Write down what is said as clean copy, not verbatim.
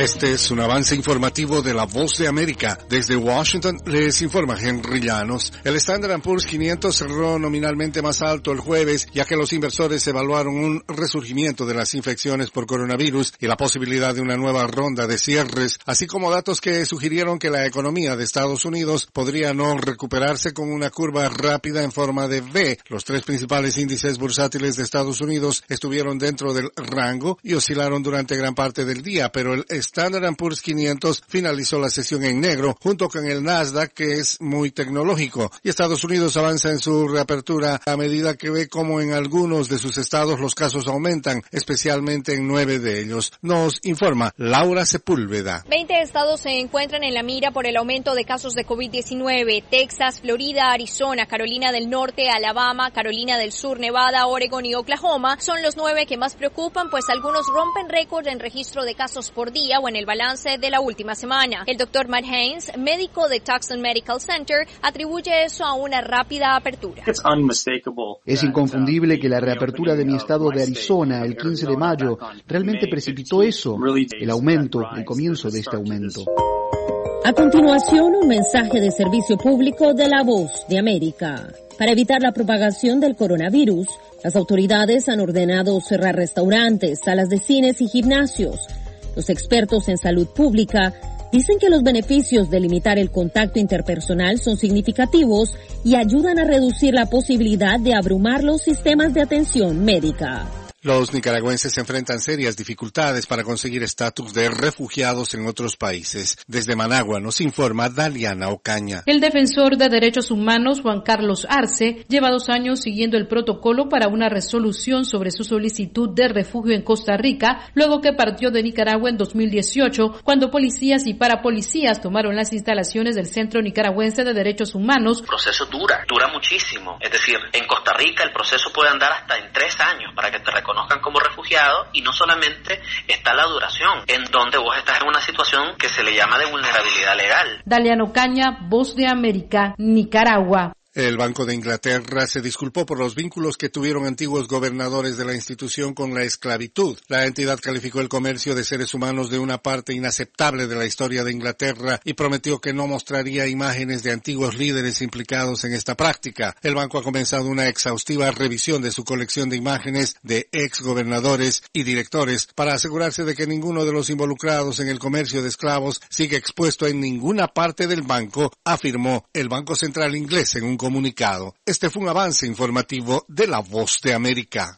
Este es un avance informativo de La Voz de América. Desde Washington les informa Henry Llanos. El Standard & Poor's 500 cerró nominalmente más alto el jueves, ya que los inversores evaluaron un resurgimiento de las infecciones por coronavirus y la posibilidad de una nueva ronda de cierres, así como datos que sugirieron que la economía de Estados Unidos podría no recuperarse con una curva rápida en forma de V. Los tres principales índices bursátiles de Estados Unidos estuvieron dentro del rango y oscilaron durante gran parte del día, pero el Standard & Poor's 500 finalizó la sesión en negro, junto con el Nasdaq, que es muy tecnológico. Y Estados Unidos avanza en su reapertura a medida que ve cómo en algunos de sus estados los casos aumentan, especialmente en 9 de ellos. Nos informa Laura Sepúlveda. 20 estados se encuentran en la mira por el aumento de casos de COVID-19. Texas, Florida, Arizona, Carolina del Norte, Alabama, Carolina del Sur, Nevada, Oregon y Oklahoma son los 9 que más preocupan, pues algunos rompen récord en registro de casos por día o en el balance de la última semana. El doctor Matt Haynes, médico de Tucson Medical Center, atribuye eso a una rápida apertura. Es inconfundible que la reapertura de mi estado de Arizona el 15 de mayo realmente precipitó eso, el aumento, el comienzo de este aumento. A continuación, un mensaje de servicio público de La Voz de América. Para evitar la propagación del coronavirus, las autoridades han ordenado cerrar restaurantes, salas de cines y gimnasios. Los expertos en salud pública dicen que los beneficios de limitar el contacto interpersonal son significativos y ayudan a reducir la posibilidad de abrumar los sistemas de atención médica. Los nicaragüenses enfrentan serias dificultades para conseguir estatus de refugiados en otros países. Desde Managua nos informa Daliana Ocaña. El defensor de derechos humanos, Juan Carlos Arce, lleva 2 años siguiendo el protocolo para una resolución sobre su solicitud de refugio en Costa Rica, luego que partió de Nicaragua en 2018, cuando policías y parapolicías tomaron las instalaciones del Centro Nicaragüense de Derechos Humanos. El proceso dura muchísimo. Es decir, en Costa Rica el proceso puede andar hasta en 3 años para que te reconozcan como refugiado, y no solamente está la duración, en donde vos estás en una situación que se le llama de vulnerabilidad legal. Daliano Caña, Voz de América, Nicaragua. El Banco de Inglaterra se disculpó por los vínculos que tuvieron antiguos gobernadores de la institución con la esclavitud. La entidad calificó el comercio de seres humanos de una parte inaceptable de la historia de Inglaterra y prometió que no mostraría imágenes de antiguos líderes implicados en esta práctica. El banco ha comenzado una exhaustiva revisión de su colección de imágenes de ex gobernadores y directores para asegurarse de que ninguno de los involucrados en el comercio de esclavos sigue expuesto en ninguna parte del banco, afirmó el Banco Central inglés en un comunicado. Este fue un avance informativo de La Voz de América.